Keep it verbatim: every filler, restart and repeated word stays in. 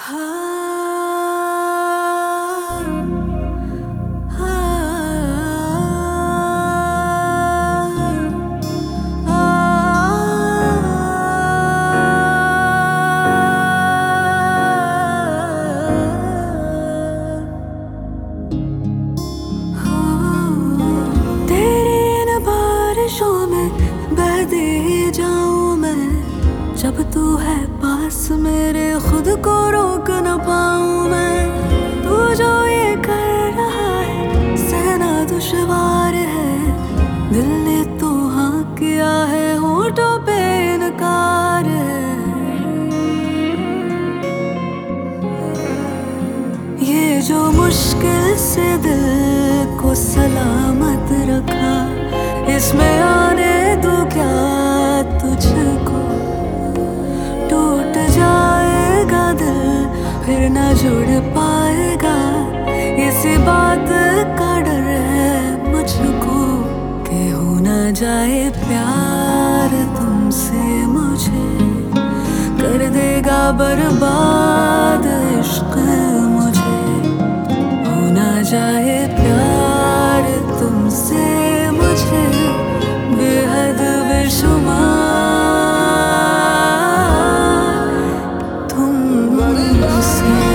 जब तू है पास मेरे खुद को रोक न पाऊं मैं। तू जो ये कर रहा है सहना दुश्वार है। दिल ने तो हाँ किया है होठों पे इनकार है। ये जो मुश्किल से दिल को सलामत रखा, इसमें आने दूं क्या तुझको। टूट जाएगा दिल फिर ना जुड़ पाएगा, इसी बात का डर है मुझको कि हो ना जाए प्यार तुमसे मुझे। कर देगा बर्बाद इश्क मुझे। हो ना जाए प्यार तुमसे मुझे बेहद बेशुमार तुमसे।